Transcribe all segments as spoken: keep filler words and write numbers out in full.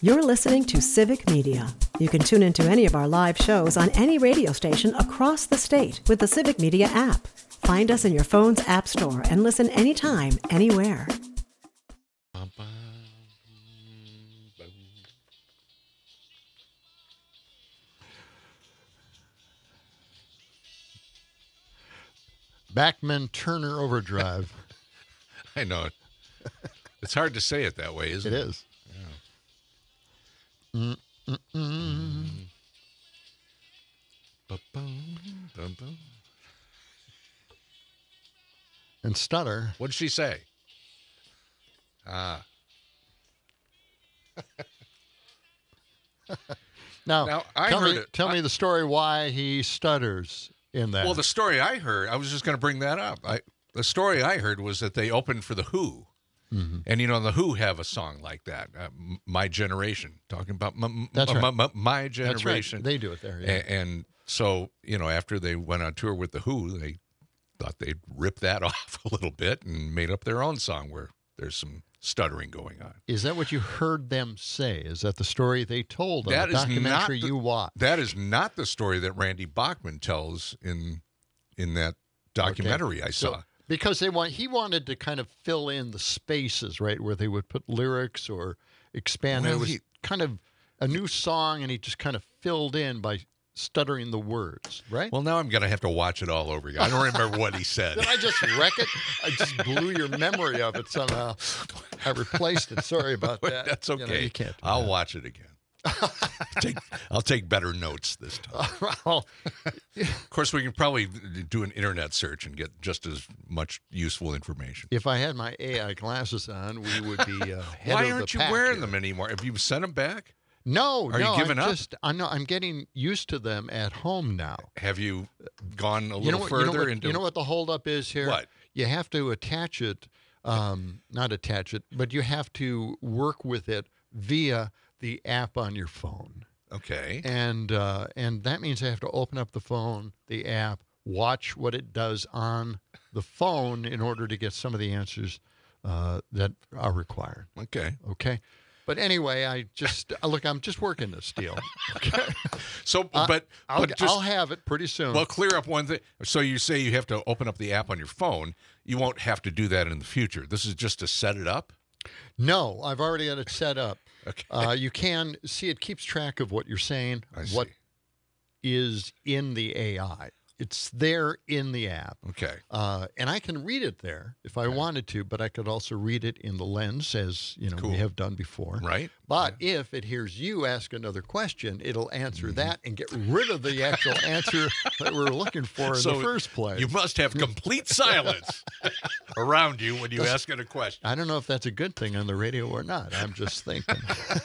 You're listening to Civic Media. You can tune into any of our live shows on any radio station across the state with the Civic Media app. Find us in your phone's app store and listen anytime, anywhere. Bachman Turner Overdrive. I know it. It's hard to say it that way, isn't It it? is. Yeah. Mm, mm, mm. Ba-bum, bum-bum. And stutter. What did she say? Ah. Now, Now, I tell, heard me, it. tell I- me the story why he stutters in that. Well, the story I heard, I was just going to bring that up. I, the story I heard was that they opened for The Who. Mm-hmm. And, you know, The Who have a song like that, uh, M- My Generation, talking about m- m- That's m- right. m- My That's Generation. right. They do it there. Yeah. A- and so, you know, after they went on tour with The Who, they thought they'd rip that off a little bit and made up their own song where there's some stuttering going on. Is that what you heard them say? Is that the story they told on That the is not documentary the- you watched? That is not the story that Randy Bachman tells in in that documentary Okay. I So- saw. Because they want, he wanted to kind of fill in the spaces, right, where they would put lyrics or expand. Well, it was he- kind of a new song, and he just kind of filled in by stuttering the words, right? Well, now I'm going to have to watch it all over again. I don't remember what he said. Did I just wreck it? I just blew your memory of it somehow. I replaced it. Sorry about that. That's okay. You know, you can't do I'll that. watch it again. take, I'll take better notes this time. Well, Of course, we can probably do an internet search and get just as much useful information. if I had my A I glasses on, we would be uh, head Why of aren't the you pack wearing here. them anymore? Have you sent them back? No, Are you no. giving I'm up? just, I know. I'm getting used to them at home now. Have you gone a little You know what? further You know what, into you know what the holdup is here? What? You have to attach it, um, not attach it, but you have to work with it via the app on your phone. Okay. And uh, and that means I have to open up the phone, the app, watch what it does on the phone in order to get some of the answers uh, that are required. Okay. Okay. But anyway, I just uh, look. I'm just working this deal. Okay. So, Uh, but, I'll, but just I'll have it pretty soon. well, clear up one thing. So you say you have to open up the app on your phone. You won't have to do that in the future. This is just to set it up. No, I've already got it set up. Okay. Uh, you can see it keeps track of what you're saying, I what see. is in the A I. It's there in the app. Okay. Uh, and I can read it there if I wanted to, but I could also read it in the lens, as you know Cool. we have done before. Right. But if it hears you ask another question, it'll answer Mm-hmm. that and get rid of the actual answer that we're looking for in So the first place. You must have complete silence around you when you ask it a question. I don't know if that's a good thing on the radio or not. I'm just thinking.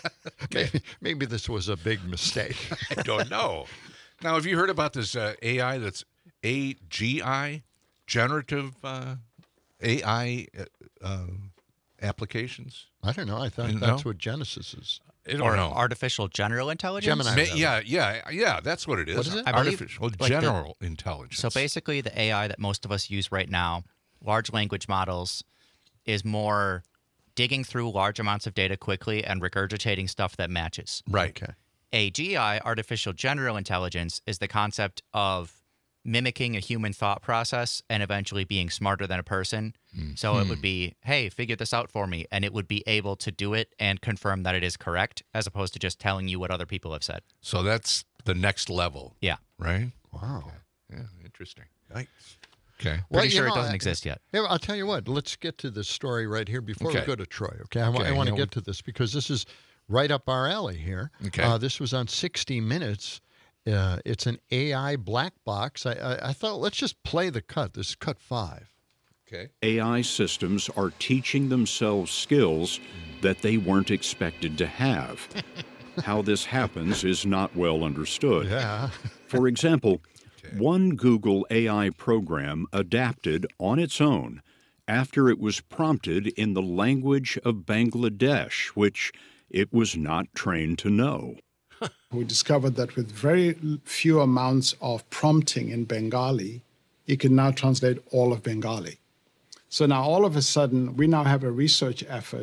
maybe, maybe this was a big mistake. I don't know. Now, have you heard about this uh, A I that's A G I, generative uh, A I uh, uh, applications? I don't know. I thought You that's know? what Genesis is. I don't Or know. artificial general intelligence. Gemini. Ma- yeah, yeah, yeah. That's what it is. What is it? I believe, Artificial like the- general intelligence. So basically, the A I that most of us use right now, large language models, is more digging through large amounts of data quickly and regurgitating stuff that matches. right. Okay. A G I, artificial general intelligence, is the concept of mimicking a human thought process and eventually being smarter than a person. So it would be, hey, figure this out for me. And it would be able to do it and confirm that it is correct, as opposed to just telling you what other people have said. So that's the next level, Yeah. right? Wow. Yeah, interesting. Okay. Pretty Well, you sure know, it doesn't I- exist yet. Here, I'll tell you what. Let's get to this story right here before Okay. we go to Troy. Okay, I, wa- Okay, I want to yeah, get to this because this is right up our alley here. Okay. Uh, this was on sixty minutes. Uh, it's an A I black box. I, I, I thought let's just play the cut. This is cut five. Okay. A I systems are teaching themselves skills that they weren't expected to have. How this happens is not well understood. Yeah. For example, one Google A I program adapted on its own after it was prompted in the language of Bangladesh, which it was not trained to know. We discovered that with very few amounts of prompting in Bengali, it can now translate all of Bengali. So now all of a sudden, we now have a research effort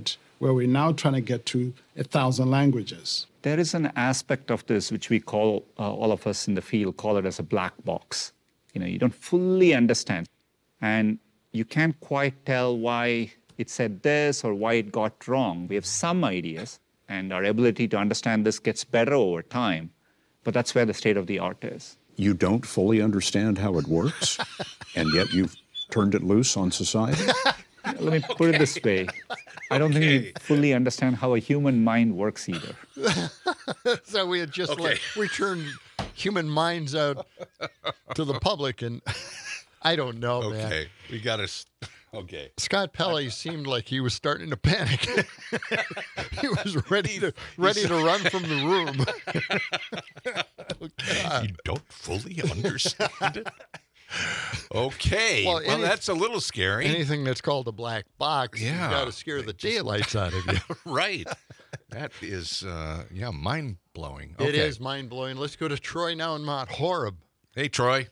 where we're now trying to get to a thousand languages. There is an aspect of this which we call, uh, all of us in the field call it as a black box. You know, you don't fully understand. And you can't quite tell why it said this or why it got wrong. We have some ideas, and our ability to understand this gets better over time. But that's where the state of the art is. You don't fully understand how it works, and yet you've turned it loose on society? Let me put it this way. I don't think we fully understand how a human mind works either. So we had just Okay. like, we turned human minds out to the public, and I don't know, man. Okay, we got to. Okay. Scott Pelley seemed like he was starting to panic. He was ready to ready to run from the room. Oh, God. You don't fully understand it? Okay. Well, Well, any- that's a little scary. Anything that's called a black box, Yeah. you got to scare the daylights out of you. Right. That is, uh, yeah, mind blowing. It is mind blowing. Let's go to Troy now in Mount Horeb. Hey, Troy.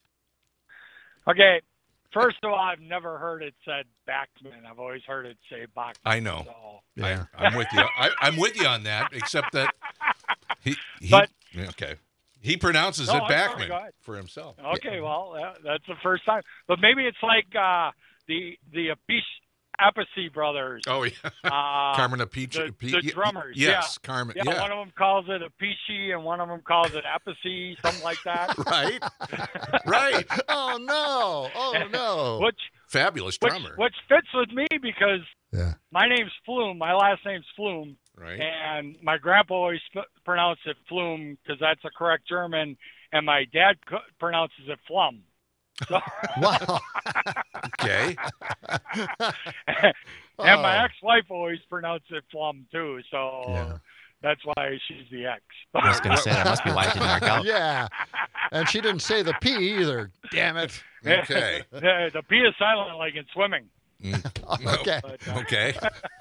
Okay, first of all, I've never heard it said Bachman. I've always heard it say Bachman. I know. So. Yeah. I, I'm with you. I, I'm with you on that, except that he, he But- okay. He pronounces No, it I'm sorry, Bachman go ahead. for himself. Okay, well, that, that's the first time. But maybe it's like uh, the the Apis, Appice brothers. Oh, yeah. Uh, Carmen Apici. the, Api- the y- drummers. Yes, yeah. Carmen. Yeah, Yeah. one of them calls it Appice and one of them calls it Appice, something like that. Right. Right. Oh, no. Oh, no. Which, Fabulous which drummer. which fits with me because Yeah. my name's Flume. My last name's Flume. Right. And my grandpa always sp- pronounced it Flume because that's the correct German, and my dad co- pronounces it Flum. So, Wow. Okay. and my Oh. ex-wife always pronounced it Flum too, so Yeah. that's why she's the ex. I was going to say, that must be why it didn't work out. Yeah. And she didn't say the P either. Damn it. Okay. the, the P is silent like in swimming. Okay. But, uh, Okay.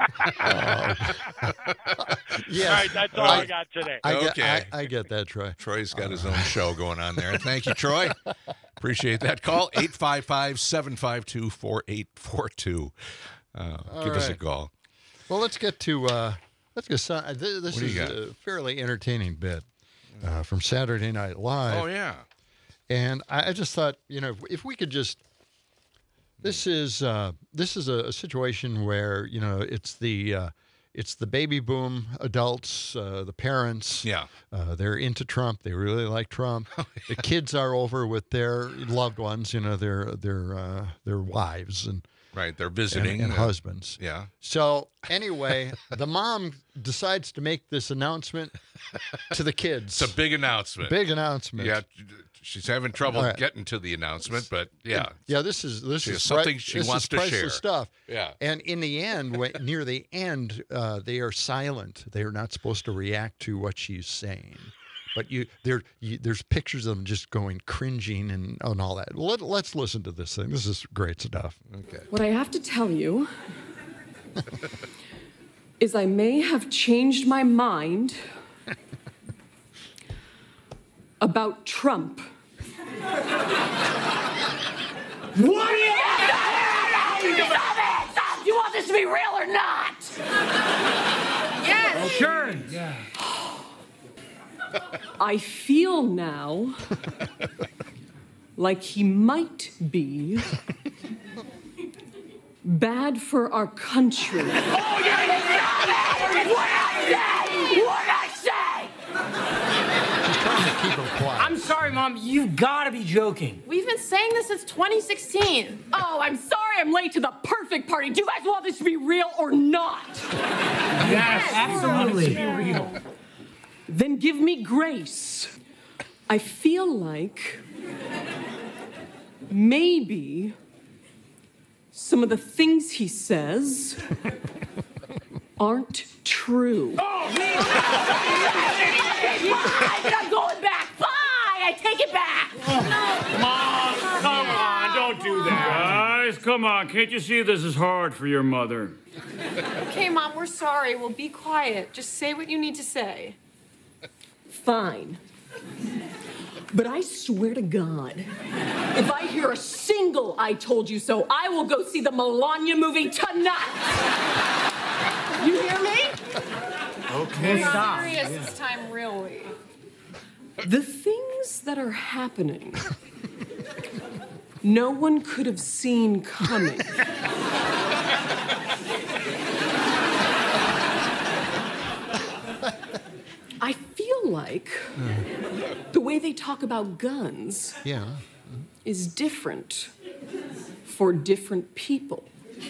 Yes. All right, that's all I, got today. I get, Okay. I, I get that, Troy. Troy's got his own show going on there. Thank you, Troy. Appreciate that call. eight five five, seven five two, four eight four two. Uh, give us a right. call. Well, let's get to uh, let's get some. This, this What do is you got? a fairly entertaining bit uh, from Saturday Night Live. Oh, yeah. And I, I just thought, you know, if, if we could just, this is uh, this is a, a situation where you know it's the uh, it's the baby boom adults, uh, the parents. Yeah. Uh, they're into Trump. They really like Trump. The kids are over with their loved ones. You know, their their uh, their wives and Right. They're and, visiting. and uh, husbands. Yeah. So anyway, the mom decides to make this announcement to the kids. It's a big announcement. Big announcement. Yeah. She's having trouble All right. getting to the announcement, but yeah. Yeah, this is this She is has something pri- she this wants is to priceless share. stuff. Yeah. And in the end, when, near the end, uh, they are silent. They are not supposed to react to what she's saying. But you, there, you, there's pictures of them just going cringing and, and all that. Let, let's listen to this thing. This is great stuff. Okay. What I have to tell you is I may have changed my mind about Trump. What do you Stop it! Stop! Do you want this to be real or not? Yes. Sure. Yeah. I feel now like he might be bad for our country. Oh, you're gonna stop it! What I say? What I say? She's trying to keep her quiet. I'm sorry, Mom. You've got to be joking. We've been saying this since twenty sixteen. Oh, I'm sorry I'm late to the perfect party. Do you guys want this to be real or not? Yes, absolutely. Be real. Then give me grace. I feel like maybe some of the things he says aren't true. Oh, me! I'm going back. Bye! I take it back. Mom, come on. Don't do that. Guys, come on. Can't you see this is hard for your mother? Okay, Mom, we're sorry. We'll be quiet. Just say what you need to say. Fine. But I swear to God, if I hear a single I told you so, I will go see the Melania movie tonight. You hear me? Okay. I'm serious this time, really. The things that are happening, no one could have seen coming. I feel like the way they talk about guns Yeah. is different for different people.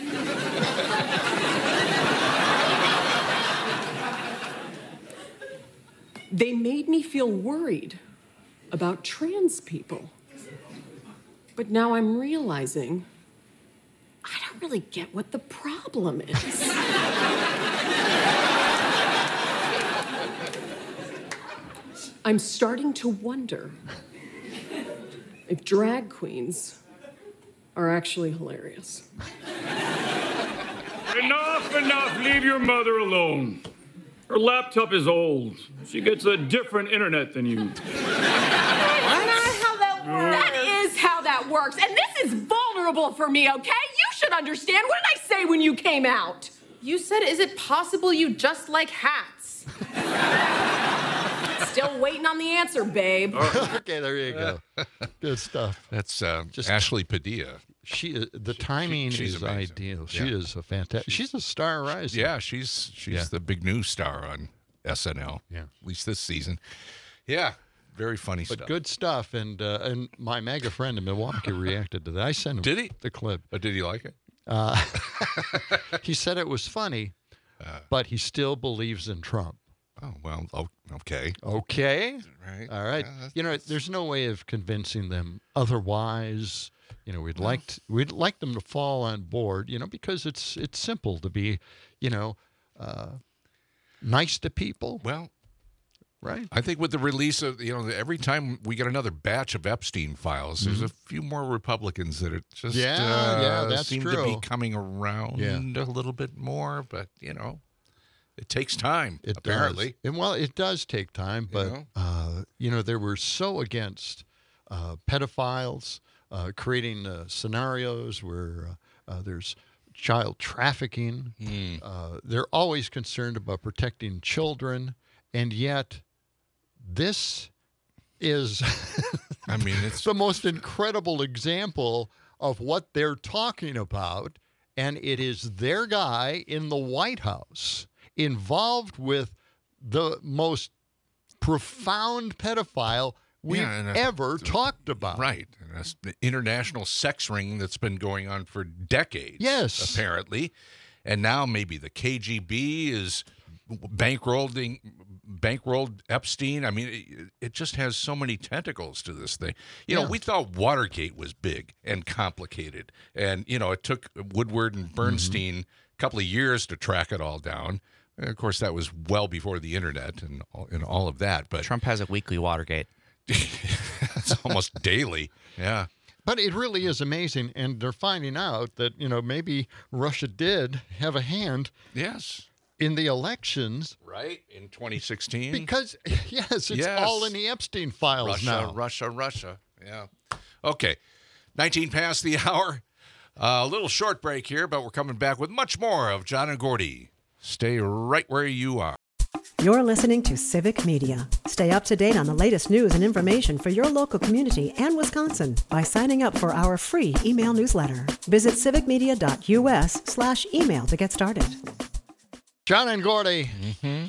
They made me feel worried about trans people. But now I'm realizing I don't really get what the problem is. I'm starting to wonder if drag queens are actually hilarious. Enough, enough. Leave your mother alone. Her laptop is old. She gets a different internet than you. That's not how that works. That is how that works. And this is vulnerable for me, okay? You should understand. What did I say when you came out? You said, is it possible you just like hats? Still waiting on the answer, babe. Okay, there you go. Good stuff. That's uh, Just Ashley Padilla. She is, the timing she's is amazing. ideal. She Yeah. is a fantastic. She's a star rising. Yeah, she's she's Yeah. the big new star on S N L. Yeah. At least this season. Yeah. Very funny But stuff. good stuff. And uh, and my mega friend in Milwaukee reacted to that. I sent him Did he? the clip. But did he like it? Uh, he said it was funny, Uh, but he still believes in Trump. Oh, well, oh, okay. Okay. Right. All right. Yeah, that's- You know, there's no way of convincing them otherwise. You know, we'd like to, we'd like them to fall on board, you know, because it's it's simple to be, you know, uh, nice to people. Well, right. I think with the release of, you know, every time we get another batch of Epstein files, there's a few more Republicans that are just Mm-hmm. Yeah, uh, yeah, that's seem to true. be coming around Yeah. a little bit more, but, you know, it takes time, It apparently. does. And well, it does take time, but know? uh, you know, they were so against uh, pedophiles, uh, creating uh, scenarios where uh, uh, there's child trafficking. Hmm. Uh, they're always concerned about protecting children, and yet this is I mean, it's the most incredible example of what they're talking about, and it is their guy in the White House involved with the most profound pedophile we've Yeah, and, uh, ever talked about. right. And that's the international sex ring that's been going on for decades. Yes. Apparently. And now maybe the K G B is bankrolling bankrolled Epstein. I mean, it, it just has so many tentacles to this thing. You know, Yeah. we thought Watergate was big and complicated. And, you know, it took Woodward and Bernstein Mm-hmm. a couple of years to track it all down. And of course, that was well before the internet and all, and all of that. But Trump has a weekly Watergate. it's almost daily. Yeah. But it really is amazing, and they're finding out that, you know, maybe Russia did have a hand Yes. in the elections Right? In twenty sixteen. because, yes, it's Yes. all in the Epstein files Russia, now. Russia, Russia. Yeah. Okay. nineteen past the hour. Uh, a little short break here, but we're coming back with much more of John and Gordy. Stay right where you are. You're listening to Civic Media. Stay up to date on the latest news and information for your local community and Wisconsin by signing up for our free email newsletter. Visit civicmedia.us slash email to get started. John and Gordy. Mm-hmm.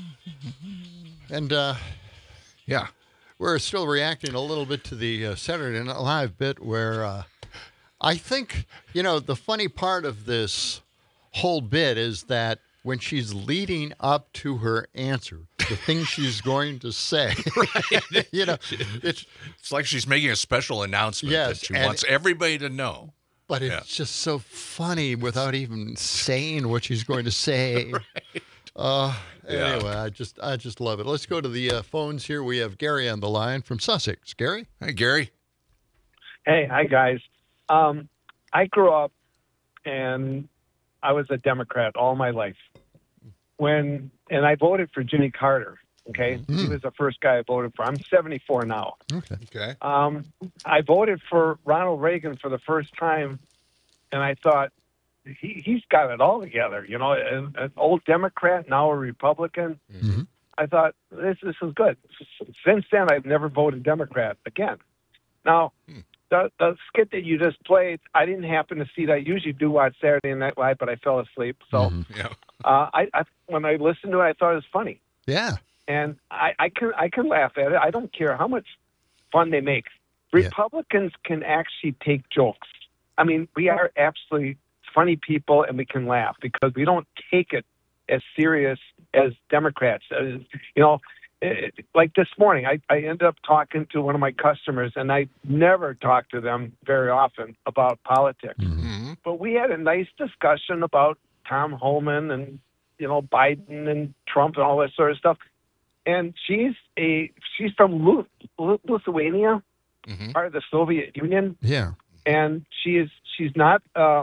And uh, Yeah. we're still reacting a little bit to the uh, Saturday Night Live bit where uh, I think, you know, the funny part of this whole bit is that when she's leading up to her answer, the thing she's going to say, you know, it's, It's like she's making a special announcement Yes, that she and- wants everybody to know. but it's Yeah. just so funny without even saying what she's going to say. Uh, Yeah. Anyway, I just I just love it. Let's go to the uh, phones here. We have Gary on the line from Sussex. Gary? Hey, Gary. Hey, hi guys. Um, I grew up and I was a Democrat all my life. When and I voted for Jimmy Carter. Okay, he was the first guy I voted for. I'm seventy-four now. Okay. Okay. Um, I voted for Ronald Reagan for the first time, and I thought, he, he's got it all together. You know, an, an old Democrat, now a Republican. Mm-hmm. I thought, this, this is good. Since then, I've never voted Democrat again. Now, Hmm. the, the skit that you just played, I didn't happen to see that. I usually do watch Saturday Night Live, but I fell asleep. So Mhm. Yeah. uh, I, I when I listened to it, I thought it was funny. Yeah. And I, I can I can laugh at it. I don't care how much fun they make. Republicans can actually take jokes. I mean, we are absolutely funny people, and we can laugh because we don't take it as serious as Democrats. Uh, you know, it, like this morning, I, I ended up talking to one of my customers, and I never talk to them very often about politics. Mm-hmm. But we had a nice discussion about Tom Homan and, you know, Biden and Trump and all that sort of stuff. And she's a she's from Lu- Lithuania, Mm-hmm. part of the Soviet Union, Yeah. and she is she's not uh,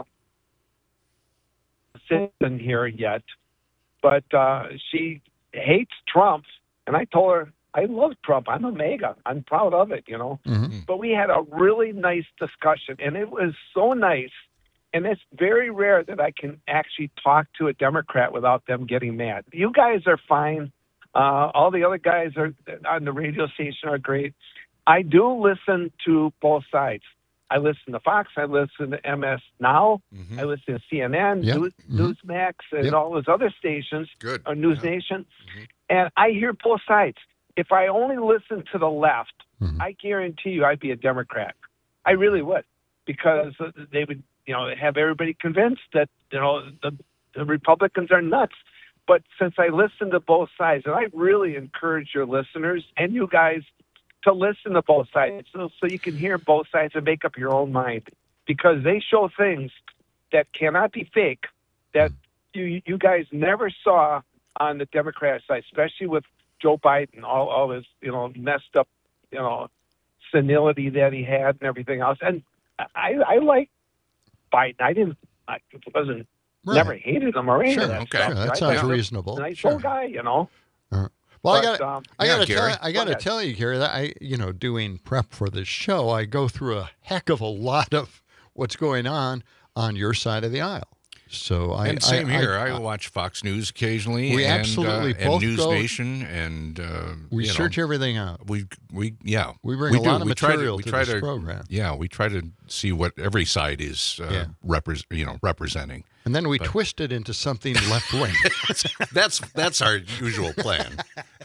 a citizen here yet, but uh, she hates Trump. And I told her I love Trump. I'm a MAGA. I'm proud of it, you know. Mm-hmm. But we had a really nice discussion, and it was so nice. And it's very rare that I can actually talk to a Democrat without them getting mad. You guys are fine. Uh, all the other guys are on the radio station are great. I do listen to both sides. I listen to Fox. I listen to M S Now. Mm-hmm. I listen to C N N, Yep. News, Mhm. Newsmax, and Yep. all those other stations, Good. or News Yeah. Nation. Mhm. And I hear both sides. If I only listened to the left, Mhm. I guarantee you I'd be a Democrat. I really would, because they would, you know, have everybody convinced that, you know, the, the Republicans are nuts. But since I listen to both sides, and I really encourage your listeners and you guys to listen to both sides, so, so you can hear both sides and make up your own mind, because they show things that cannot be fake, that you you guys never saw on the Democrat side, especially with Joe Biden, all, all this, you know, messed up, you know, senility that he had and everything else. And I, I like Biden. I didn't, I wasn't, Right. never hated him or any Sure. of that Okay. stuff. Sure, that I sounds thought he was a reasonable. Nice Sure. old guy, you know. Uh, well, I But, got um, I Yeah, got to Gary. tell I got to Go ahead. tell you, Gary, that I you know doing prep for this show, I go through a heck of a lot of what's going on on your side of the aisle. So I And same I, here. I, I, watch Fox News occasionally. We and, absolutely uh, both and News go- Nation, and uh, we you know, search everything out. We we yeah. We bring a do. lot of we try material to, we to try this to, program. Yeah, we try to see what every side is uh, Yeah. repres you know representing. And then we But- twist it into something left wing. that's that's our usual plan.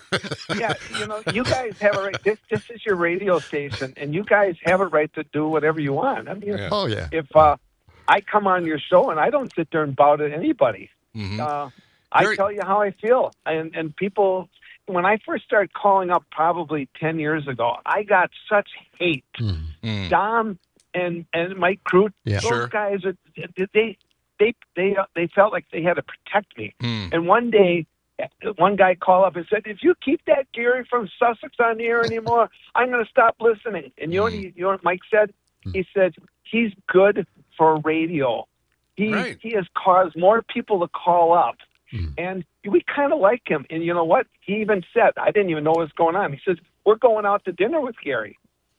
Yeah, you know, you guys have a right. This, this is your radio station, and you guys have a right to do whatever you want. I mean, Yeah. Oh yeah. if uh, I come on your show and I don't sit there and bow to anybody, Mhm. uh, I Very- tell you how I feel. And and people, when I first started calling up probably ten years ago, I got such hate. Mhm. Mm. Dom and and Mike Crute, Yeah. those Sure. guys, are, they they they they felt like they had to protect me. Mm. And one day, one guy called up and said, "If you keep that Gary from Sussex on the air anymore, I'm going to stop listening." And you know, what he, you know what Mike said? He said, "He's good for radio. He Right. he has caused more people to call up." Mm. And we kind of like him. And you know what? He even said, I didn't even know what was going on. He says, "We're going out to dinner with Gary."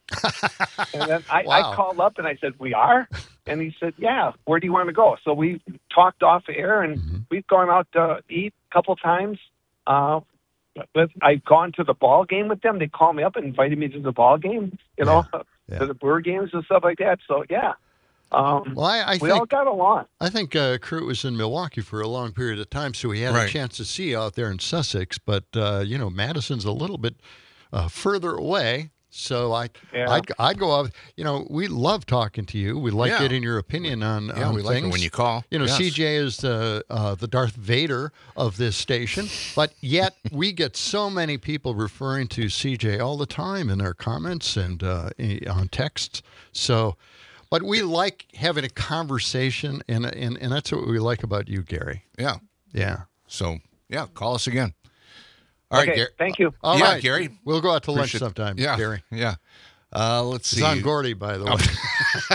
And then I, Wow. I called up and I said, "We are?" And he said, "Yeah, where do you want to go?" So we talked off air, and Mm-hmm. we've gone out to eat a couple times. Uh, but I've gone to the ball game with them. They called me up and invited me to the ball game, you know, Yeah. to the Brewer games and stuff like that. So, yeah, um, Well, I, I we think all got along. I think uh, Crute was in Milwaukee for a long period of time, so he had a Right. chance to see out there in Sussex. But uh, you know, Madison's a little bit uh, further away, so I Yeah. I'd, I'd go out. You know, we love talking to you. We like Yeah. getting your opinion on Yeah, on we like it things. when you call. You know, Yes. C J is the uh, the Darth Vader of this station, but yet we get so many people referring to C J all the time in their comments and uh, i- on texts. So, but we like having a conversation, and and and that's what we like about you, Gary. Yeah. Yeah. So yeah, call us again. All right, Okay, Gary. thank you. All yeah, right, Gary. We'll go out to lunch Appreciate- sometime, Yeah, Gary. Yeah. Uh, let's It's see. on Gordy, by the way.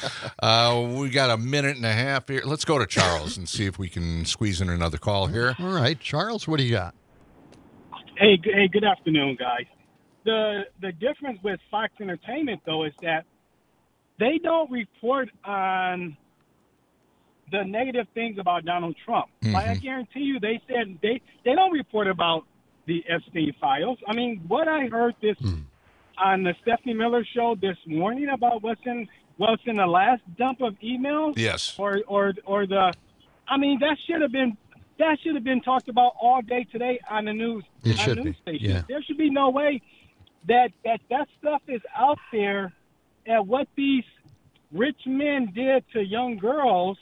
uh, we got a minute and a half here. Let's go to Charles and see if we can squeeze in another call here. All right, Charles, what do you got? Hey, g- hey, good afternoon, guys. The the difference with Fox Entertainment though is that they don't report on the negative things about Donald Trump. Mm-hmm. Like I guarantee you, they said they they don't report about the Epstein files. I mean, what I heard this Mm. on the Stephanie Miller show this morning about what's in what's in the last dump of emails. Yes. Or or or the, I mean, that should have been that should have been talked about all day today on the news. It on should news be, stations. yeah. There should be no way that that that stuff is out there, and what these rich men did to young girls,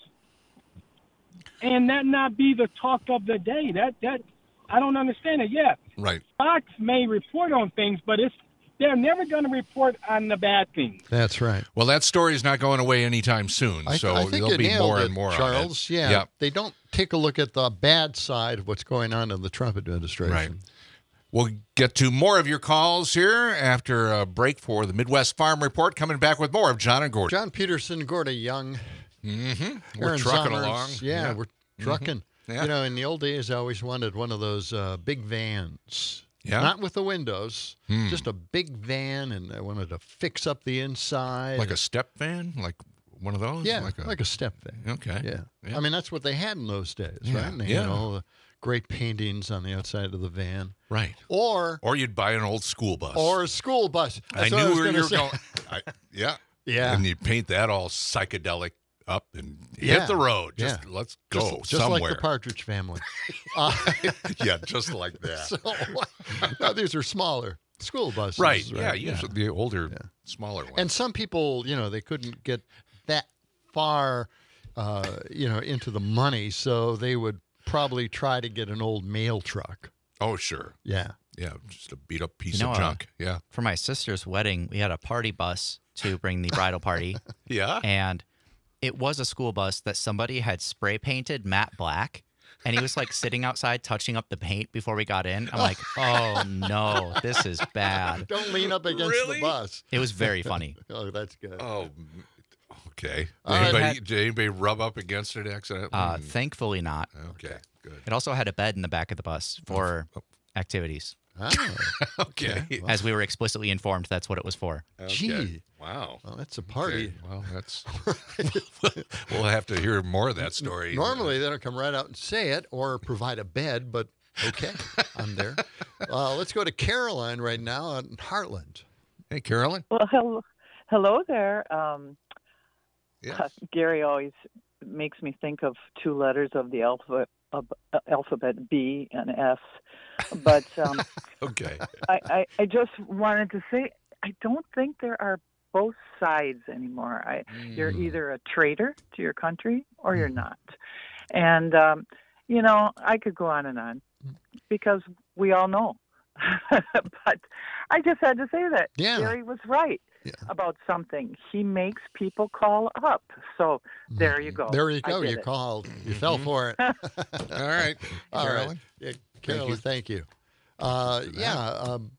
and that not be the talk of the day. That that I don't understand it. Yeah, Right. Fox may report on things, but it's they're never going to report on the bad things. That's right. Well, that story is not going away anytime soon, I, so I think there'll you be nailed more it, and more Charles. on it. Yeah, Yeah. they don't take a look at the bad side of what's going on in the Trump administration. Right. We'll get to more of your calls here after a break for the Midwest Farm Report. Coming back with more of John and Gordon. John Peterson, Gorda Young. Mm-hmm. We're Aaron trucking Zomers. along. Yeah, Yeah. we're Mhm. trucking. Yeah. You know, in the old days, I always wanted one of those uh, big vans. Yeah? Not with the windows, Hmm. just a big van, and I wanted to fix up the inside. Like a step van? Like one of those? Yeah, Like a, like a step van. Okay. Yeah. Yeah. I mean, that's what they had in those days, Yeah, right? And they yeah. had all the great paintings on the outside of the van. Right. Or Or you'd buy an old school bus. or a school bus. I That's what knew was where gonna you were say. going. I, yeah. Yeah. And you paint that all psychedelic up and Yeah. hit the road. Just Yeah. let's Just- go just somewhere. like the Partridge Family. Uh, yeah, just like that. so, no, these are smaller school buses. right. Yeah, usually the older, Yeah. smaller ones. And some people, you know, they couldn't get that far, uh, you know, into the money, so they would probably try to get an old mail truck. oh, sure. Yeah. Yeah, just a beat up piece You know, of uh, junk. Yeah. For my sister's wedding, we had a party bus to bring the bridal party. Yeah. And it was a school bus that somebody had spray painted matte black. And he was like sitting outside touching up the paint before we got in. I'm like, oh no, this is bad. Don't lean up against Really? the bus. It was very funny. Oh, that's good. Oh, m- okay. Did All right. anybody, Had- did anybody rub up against it accidentally? Uh, Mm, thankfully not. okay, good. It also had a bed in the back of the bus for Oh. activities. Ah, Okay. As we were explicitly informed, that's what it was for. Okay. Gee. Wow. well, that's a party. Okay. Well, that's. We'll have to hear more of that story. Normally, they don't come right out and say it or provide a bed, but okay, I'm there. Uh, let's go to Caroline right now in Heartland. Hey, Carolyn. Well, hello, hello there. Um, Yes. Gary always makes me think of two letters of the alphabet, of, uh, alphabet B and S. But um, Okay. I, I, I just wanted to say I don't think there are both sides anymore. I, You're Mm. either a traitor to your country or you're not. And, um, you know, I could go on and on because we all know. But I just had to say that Yeah. Gary was right Yeah. about something. He makes people call up. So there you go. There you I go. did You it. called. You fell for it. All right. All right. Carolyn. Yeah, Carolyn, you. thank you. Uh, for that. yeah. Um,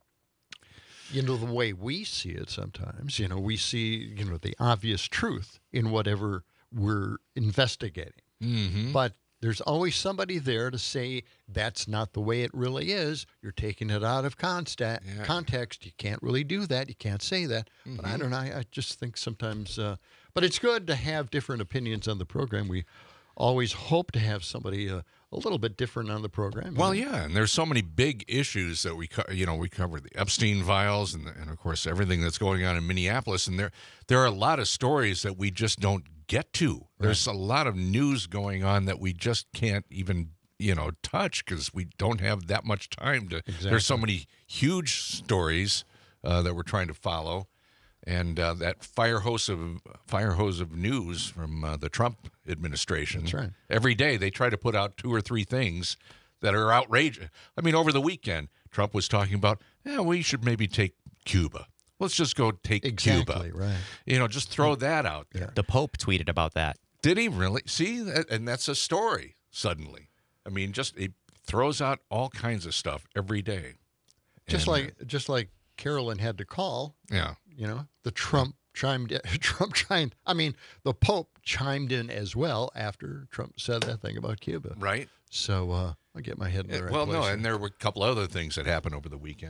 you know, the way we see it sometimes, you know, we see, you know, the obvious truth in whatever we're investigating. Mm-hmm. But there's always somebody there to say that's not the way it really is. You're taking it out of context. Yeah. Context. You can't really do that. You can't say that. But I Mhm. don't know. I, I just think sometimes. Uh, but it's good to have different opinions on the program. We always hope to have somebody uh, a little bit different on the program. Well, yeah, and there's so many big issues that we, co- you know, we cover the Epstein files, and, the, and of course everything that's going on in Minneapolis, and there, there are a lot of stories that we just don't get to. There's a lot of news going on that we just can't even, you know, touch because we don't have that much time to. There's so many huge stories uh, that we're trying to follow. And uh, that fire hose of fire hose of news from uh, the Trump administration. That's right. Every day they try to put out two or three things that are outrageous. I mean, over the weekend, Trump was talking about, yeah, we should maybe take Cuba. Let's just go take Exactly, Cuba. right. You know, just throw that out there. The Pope tweeted about that. Did he really? See, that- and that's a story suddenly. I mean, just he throws out all kinds of stuff every day. Just And, uh, like just like Carolyn had to call. Yeah. You know, the Trump chimed in, Trump chimed. I mean, the Pope chimed in as well after Trump said that thing about Cuba. Right. So uh, I'll get my head in the Yeah, right well, place. no, and there were a couple other things that happened over the weekend that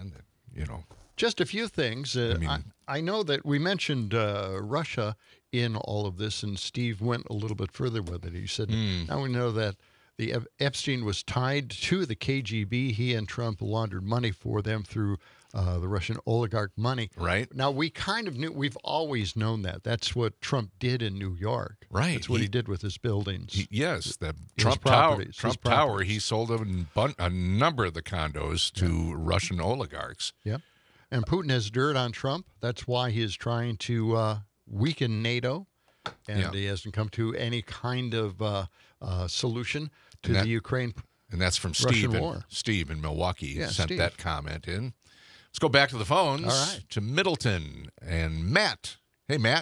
you know. Just a few things. Uh, I, mean- I, I know that we mentioned uh, Russia in all of this, and Steve went a little bit further with it. He said, Hmm. now we know that the Ep- Epstein was tied to the K G B. He and Trump laundered money for them through uh, the Russian oligarch money. Right. Now, we kind of knew, we've always known that. That's what Trump did in New York. Right. That's what he, He- did with his buildings. He- yes, the His Trump Tower. properties, his Trump Tower. properties. He sold a, bun- a number of the condos to Russian oligarchs. Yep. And Putin has dirt on Trump. That's why he is trying to uh, weaken NATO. And Yeah. he hasn't come to any kind of uh, uh, solution to And that- the Ukraine And that's from Russian Steve in, war. Steve in Milwaukee. Yeah, sent Steve. that comment in. Let's go back to the phones. All right. To Middleton and Matt. Hey, Matt.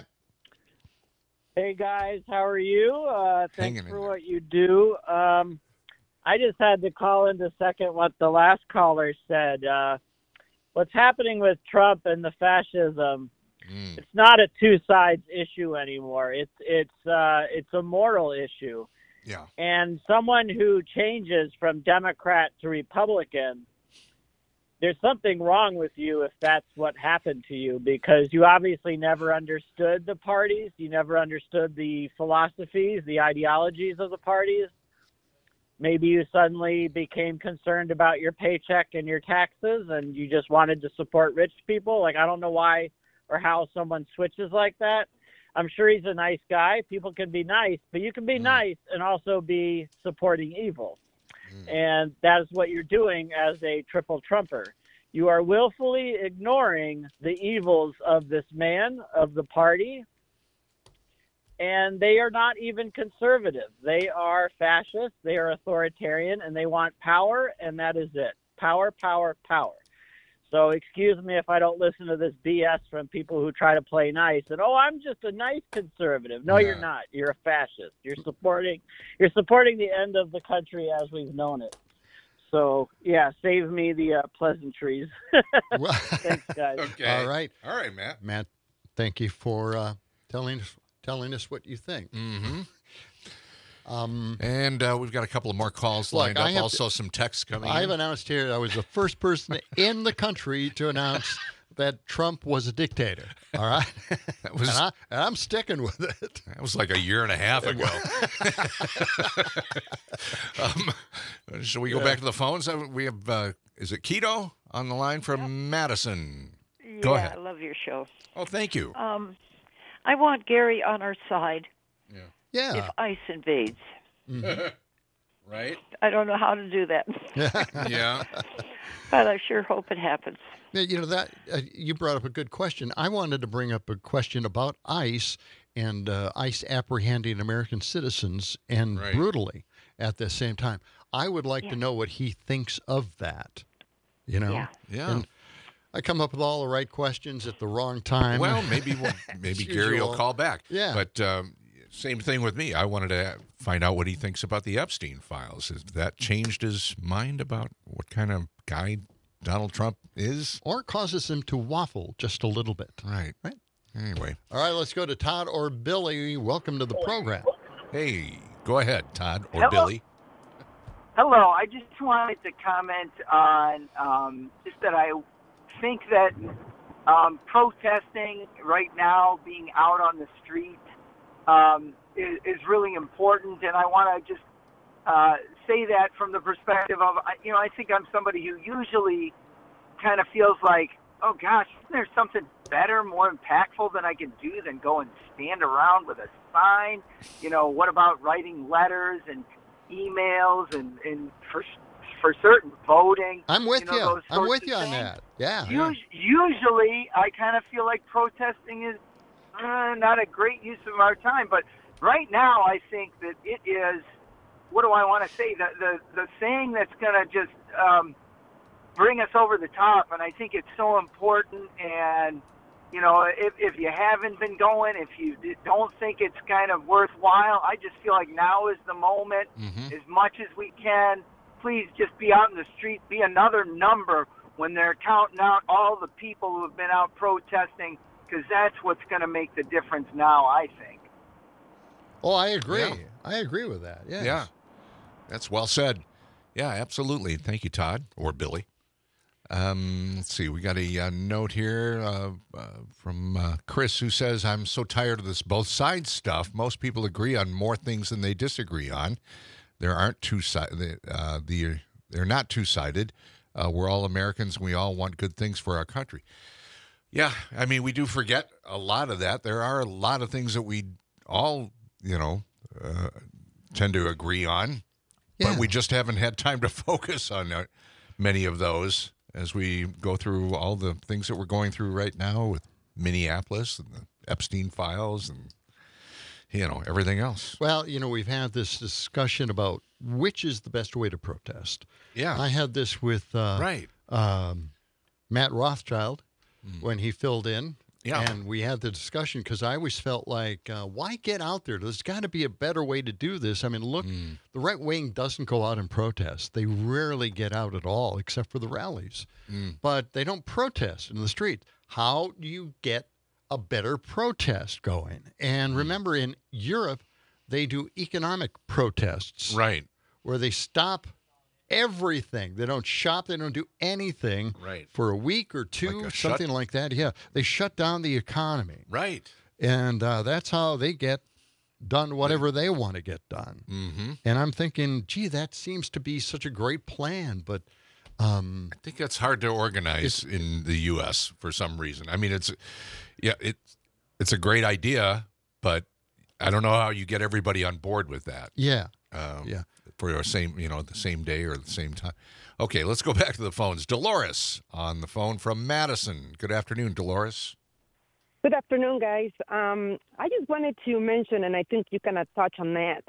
Hey guys, how are you? Uh, thanks Hanging in for there. what you do. Um, I just had to call in to second what the last caller said. Uh, what's happening with Trump and the fascism? Mm. It's not a two sides issue anymore. It's it's uh, it's a moral issue. Yeah. And someone who changes from Democrat to Republican, there's something wrong with you if that's what happened to you, because you obviously never understood the parties. You never understood the philosophies, the ideologies of the parties. Maybe you suddenly became concerned about your paycheck and your taxes, and you just wanted to support rich people. Like, I don't know why or how someone switches like that. I'm sure he's a nice guy. People can be nice, but you can be nice and also be supporting evil. And that is what you're doing as a triple Trumper. You are willfully ignoring the evils of this man, of the party, and they are not even conservative. They are fascist, they are authoritarian, and they want power, and that is it. Power, power, power. So excuse me if I don't listen to this B S from people who try to play nice and, oh, I'm just a nice conservative. No, you're not. You're a fascist. You're supporting you're supporting the end of the country as we've known it. So, yeah, save me the uh, pleasantries. Thanks, guys. Okay. All right. All right, Matt. Matt, thank you for uh, telling us telling us what you think. Mm-hmm. Um, And uh, we've got a couple of more calls Look, lined I up. have Also, to- some texts coming I've in. announced here I was the first person in the country to announce that Trump was a dictator. All right, That was- and, I, and I'm sticking with it. That was like a year and a half ago. um, shall we go Yeah. back to the phones? Uh, We have, uh, is it Keto on the line from Madison? Go yeah, ahead. I love your show. Oh, thank you. Um, I want Gary on our side Yeah. if ICE invades. Right? I don't know how to do that. Yeah. But I sure hope it happens. Yeah, you know that uh, you brought up a good question. I wanted to bring up a question about ICE and uh, ICE apprehending American citizens and Right. brutally at the same time. I would like Yeah. to know what he thinks of that. You know, Yeah. Yeah. And I come up with all the right questions at the wrong time. Well, maybe we'll, maybe As Gary will usual. call back. Yeah. But um, same thing with me. I wanted to find out what he thinks about the Epstein files. Has that changed his mind about what kind of guy Donald Trump is? Or causes him to waffle just a little bit. Right. Right. Anyway. All right, let's go to Todd or Billy. Welcome to the program. Hey, go ahead, Todd or Hello. Billy. Hello. I just wanted to comment on um, just that I think that um, protesting right now, being out on the street, um, is, is really important, and I want to just uh, say that from the perspective of, you know, I think I'm somebody who usually kind of feels like, oh gosh, isn't there something better, more impactful than I can do than go and stand around with a sign? You know, what about writing letters and emails and, and for for certain voting? I'm with know, you. those I'm sorts with of you on things. that. Yeah. Us- Usually, I kind of feel like protesting is uh, not a great use of our time, but right now, I think that it is. What do I want to say? The the the saying that's going to just um, bring us over the top, and I think it's so important. And you know, if if you haven't been going, if you d- don't think it's kind of worthwhile, I just feel like now is the moment. Mm-hmm. As much as we can, please just be out in the street, be another number when they're counting out all the people who have been out protesting, because that's what's going to make the difference now, I think. Oh, I agree. Yeah. I agree with that. Yes. Yeah. That's well said. Yeah, absolutely. Thank you, Todd or Billy. Um, let's see. We got a uh, note here uh, uh, from uh, Chris who says, I'm so tired of this both sides stuff. Most people agree on more things than they disagree on. There aren't two sided. Uh, the, they're not two-sided. Uh, we're all Americans and we all want good things for our country. Yeah, I mean, we do forget a lot of that. There are a lot of things that we all, you know, uh, tend to agree on, Yeah. but we just haven't had time to focus on uh, many of those as we go through all the things that we're going through right now with Minneapolis and the Epstein files and, you know, everything else. Well, you know, we've had this discussion about which is the best way to protest. Yeah. I had this with uh, Right. um, Matt Rothschild when he filled in. Yeah. And we had the discussion because I always felt like, uh, why get out there? There's got to be a better way to do this. I mean, look, the right wing doesn't go out and protest. They rarely get out at all, except for the rallies. Mm. But they don't protest in the street. How do you get a better protest going? And remember, in Europe, they do economic protests. Right. Where they stop everything. They don't shop. They don't do anything Right. for a week or two, Like a shut- something like that. Yeah. They shut down the economy. Right. And uh, that's how they get done whatever they want to get done. Mm-hmm. And I'm thinking, gee, that seems to be such a great plan. But um, I think that's hard to organize in the U S for some reason. I mean, it's, yeah, it, it's a great idea, but I don't know how you get everybody on board with that. yeah. Um, Yeah. For the same, you know, the same day or the same time. Okay, let's go back to the phones. Dolores on the phone from Madison. Good afternoon, Dolores. Good afternoon, guys. Um, I just wanted to mention, and I think you kind of touch on that.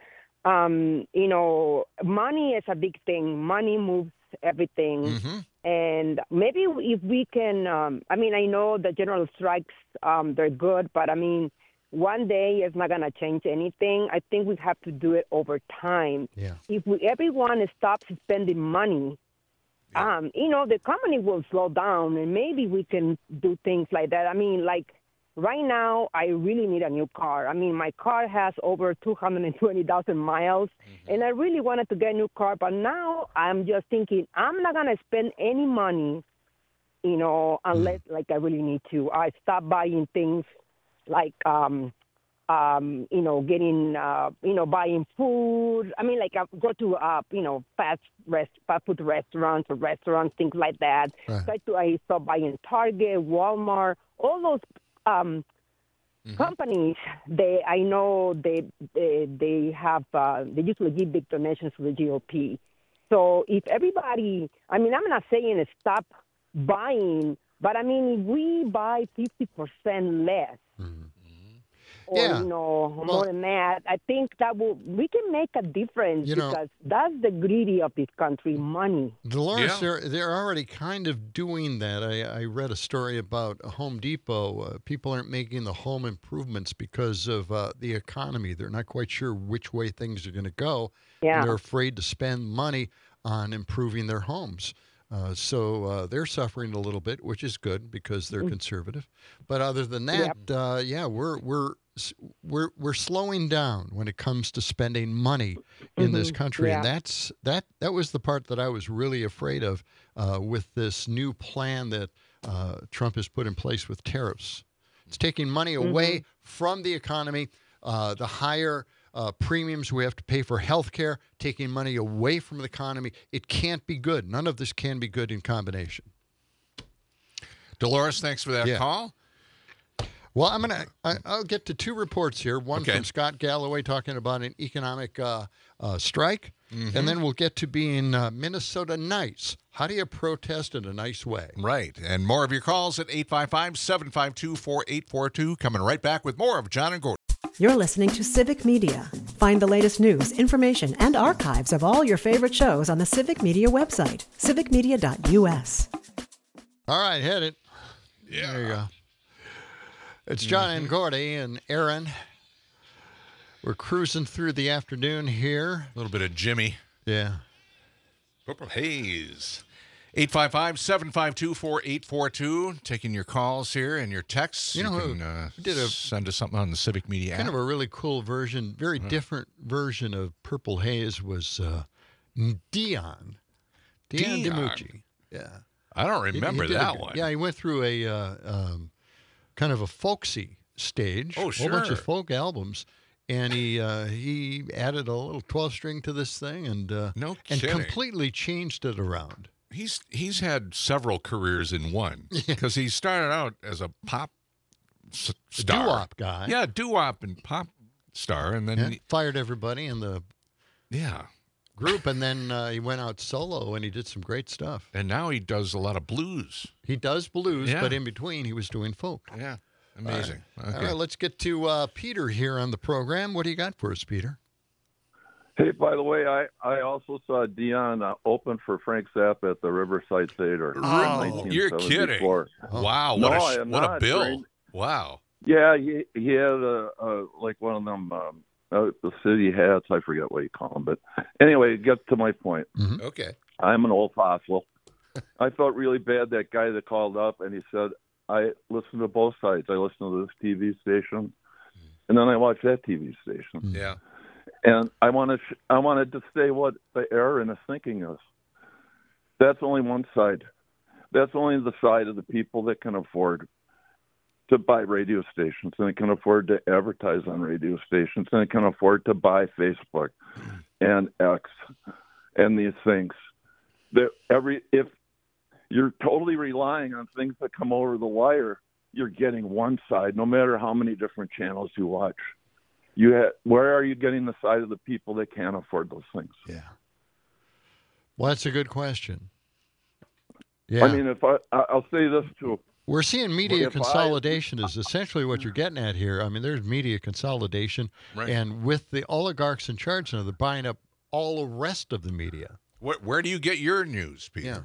Um, you know, money is a big thing. Money moves everything. Mm-hmm. And maybe if we can, um, I mean, I know the general strikes, um, they're good, but I mean, one day is not going to change anything. I think we have to do it over time. Yeah. If we, everyone stops spending money, um, you know, the economy will slow down, and maybe we can do things like that. I mean, like right now, I really need a new car. I mean, my car has over two hundred twenty thousand miles, mm-hmm. and I really wanted to get a new car, but now I'm just thinking I'm not going to spend any money, you know, unless mm-hmm. like I really need to. I stop buying things like, um, um, you know, getting, uh, you know, buying food. I mean, like I go to, uh, you know, fast rest, fast food restaurants or restaurants, things like that. Right. So I, to, I stop buying Target, Walmart, all those um, mm-hmm. companies. They, I know they, they, they have, uh, they usually give big donations to the G O P. So if everybody, I mean, I'm not saying stop buying, but I mean, if we buy fifty percent less, Mm-hmm. or, Yeah. you know, Well- more than that, I think that will, we can make a difference You know- because that's the greedy of this country, money. Dolores, Yeah. they're, they're already kind of doing that. I, I read a story about Home Depot. Uh, people aren't making the home improvements because of uh, the economy. They're not quite sure which way things are going to go. Yeah. And they're afraid to spend money on improving their homes. Uh, so uh, they're suffering a little bit, which is good because they're Mm. conservative. But other than that, uh, yeah, we're we're we're we're slowing down when it comes to spending money in this Mhm. country, and Yeah. that's that. That was the part that I was really afraid of uh, with this new plan that uh, Trump has put in place with tariffs. It's taking money away from the economy. Uh, the higher uh, premiums we have to pay for health care, taking money away from the economy. It can't be good. None of this can be good in combination. Dolores, thanks for that Yeah. call. Well, I'm gonna. I, I'll get to two reports here. One Okay. from Scott Galloway talking about an economic uh, uh, strike, Mhm. and then we'll get to being uh, Minnesota nice. How do you protest in a nice way? Right. And more of your calls at eight five five, seven five two, four eight four two. Coming right back with more of John and Gordon. You're listening to Civic Media. Find the latest news, information, and archives of all your favorite shows on the Civic Media website, civic media dot u s. All right, hit it. Yeah. There you go. It's John and Gordy and Aaron. We're cruising through the afternoon here. A little bit of Jimmy. Yeah. Purple Haze. eight five five, seven five two, four eight four two. Taking your calls here and your texts. You know who can uh, did a- send us something on the Civic Media Kind app. of a really cool version, very different version of Purple Haze was uh, Dion. Dion Dion. DiMucci. Yeah. I don't He- he remember did a that g- one. Yeah, he went through a uh, um, kind of a folksy stage. Oh, A whole bunch of sure. folk albums. And he uh, he added a little twelve string to this thing and uh, No and kidding. completely changed it around. He's he's had several careers in one because he started out as a pop s- star, doo-wop guy. Yeah, doo-wop and pop star, and then Yeah, he- fired everybody in the yeah group, and then uh, he went out solo and he did some great stuff. and now he does a lot of blues. He does blues, Yeah. but in between he was doing folk. Yeah, amazing. All right, Okay. All right, let's get to uh, Peter here on the program. What do you got for us, Peter? Hey, by the way, I, I also saw Dion uh, open for Frank Zappa at the Riverside Theater. in Oh, you're nineteen seventy-four. kidding! Wow, No, what a I sh- am what a not. bill! During- Wow. Yeah, he he had a, a like one of them um, uh, the city hats. I forget what you call them, but anyway, get to my point. Okay. I'm an old fossil. I felt really bad that guy that called up and he said, "I listen to both sides. I listen to this T V station, and then I watch that T V station." Yeah. And I wanted I wanted to say what the error in his thinking is. That's only one side. That's only the side of the people that can afford to buy radio stations and they can afford to advertise on radio stations and they can afford to buy Facebook and X and these things. That every if you're totally relying on things that come over the wire, you're getting one side, no matter how many different channels you watch. You ha- where are you getting the side of the people that can't afford those things? Yeah. Well, that's a good question. Yeah. I mean, if I, I- I'll say this too. We're seeing media If I- consolidation is essentially what you're getting at here. I mean, there's media consolidation, Right. and with the oligarchs in charge now, they're buying up all the rest of the media. Where, where do you get your news, Peter? Yeah.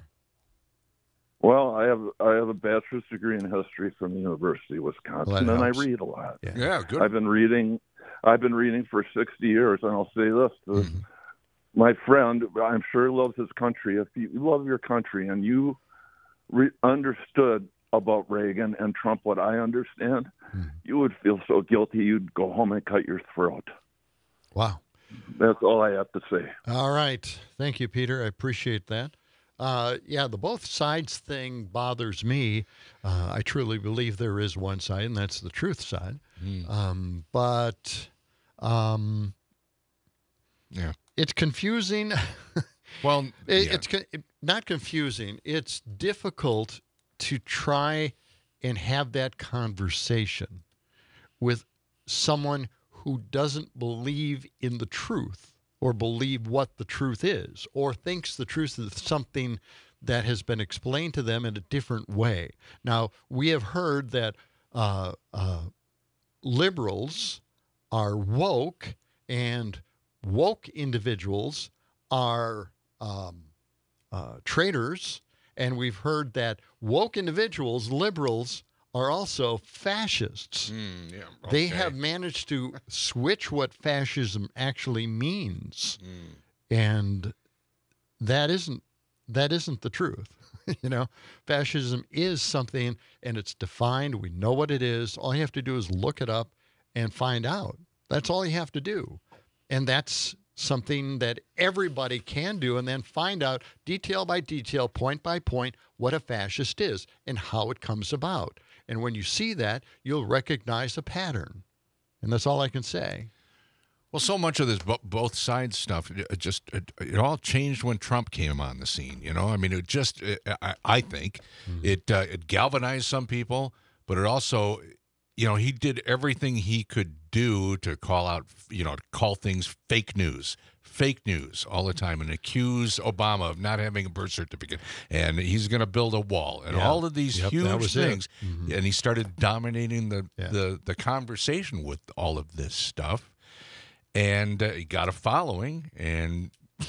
Well, I have I have a bachelor's degree in history from the University of Wisconsin, Well, that and I helps. read a lot. Yeah. Yeah, good. I've been reading. I've been reading for sixty years, and I'll say this: to Mm-hmm. my friend, I'm sure he loves his country. If you love your country and you re- understood about Reagan and Trump what I understand, Mm-hmm. you would feel so guilty you'd go home and cut your throat. Wow. That's all I have to say. All right. Thank you, Peter. I appreciate that. Uh, yeah, the both sides thing bothers me. Uh, I truly believe there is one side, and that's the truth side. Mm. Um, but um, Yeah. it's confusing. Well, It, yeah. It's co- it- not confusing. It's difficult to try and have that conversation with someone who doesn't believe in the truth or believe what the truth is or thinks the truth is something that has been explained to them in a different way. Now, we have heard that uh, uh, liberals are woke and woke individuals are um, uh, traitors, and we've heard that woke individuals, liberals, are also fascists. Mm, yeah, They okay. have managed to switch what fascism actually means, Mm. and that isn't that isn't the truth. You know, fascism is something, and it's defined. We know what it is. All you have to do is look it up and find out. That's all you have to do, and that's something that everybody can do, and then find out detail by detail, point by point, what a fascist is and how it comes about. And when you see that, you'll recognize a pattern. And that's all I can say. Well, so much of this bo- both sides stuff, it it just it, it all changed when Trump came on the scene. You know, I mean, it just it, I, I think it uh, it galvanized some people, but it also, you know, he did everything he could do to call out, you know, to call things fake news, fake news all the time, and accuse Obama of not having a birth certificate, and he's going to build a wall, and Yeah. all of these Yep, that huge was it. things. Mhm. And he started dominating the, Yeah. the the conversation with all of this stuff. And uh, he got a following and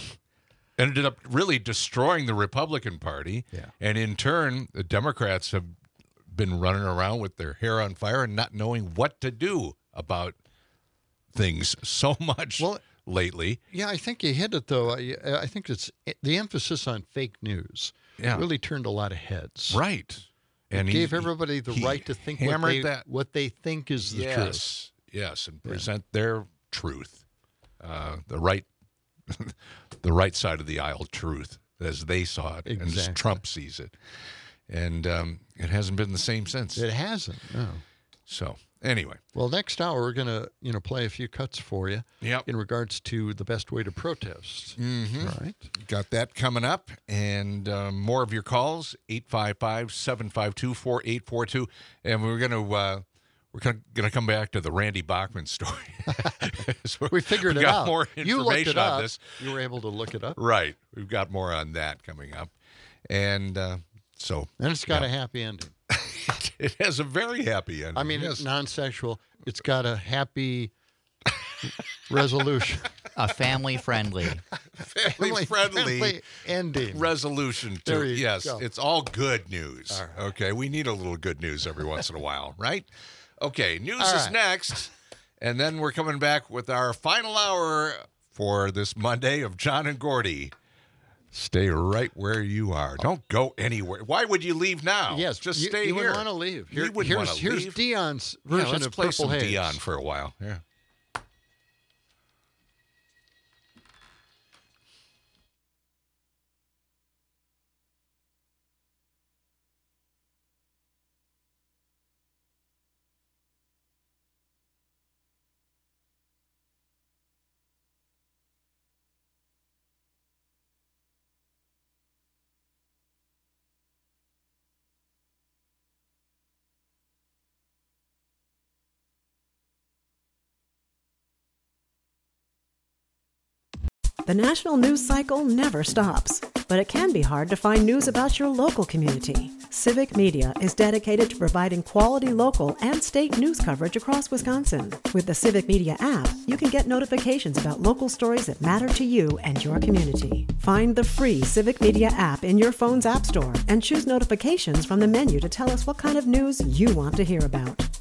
ended up really destroying the Republican Party. Yeah. And in turn, the Democrats have been running around with their hair on fire and not knowing what to do about things so much Well, lately. Yeah, I think you hit it, though. I, I think it's the emphasis on fake news Yeah. really turned a lot of heads. Right. And And it he- gave everybody the he right to think what hammered they, that- what they think is the yes, truth. Yes, and Yeah. present their truth, uh, the right, the right side of the aisle truth. as they saw it and as Exactly. Trump sees it. And um, it hasn't been the same since. It hasn't, no. So, anyway. Well, next hour we're going to, you know, play a few cuts for you Yep. in regards to the best way to protest. Mm-hmm. Right? Got that coming up. And um, more of your calls, eight five five, seven five two, four eight four two. And we're going to... Uh, We're going to come back to the Randy Bachman story. So We figured we it got out. more You looked information it on up. this. You were able to look it up. Right. We've got more on that coming up. And uh, so. And it's got yeah. a happy ending. It has a very happy ending. I mean, yes. it's non-sexual. It's got a happy resolution. A family-friendly. family friendly, friendly ending. resolution to There you yes. go. It's all good news. All right. Okay. We need a little good news every once in a while, right? Okay. News All is right. next. And then we're coming back with our final hour for this Monday of John and Gordy. Stay right where you are. Don't go anywhere. Why would you leave now? Yes, just you, stay you here. would want to leave. Here, You wouldn't here's wanna here's leave. Dion's Yeah, version let's of play Purple some Haze. Dion for a while. Yeah. The national news cycle never stops, but it can be hard to find news about your local community. Civic Media is dedicated to providing quality local and state news coverage across Wisconsin. With the Civic Media app, you can get notifications about local stories that matter to you and your community. Find the free Civic Media app in your phone's app store and choose notifications from the menu to tell us what kind of news you want to hear about.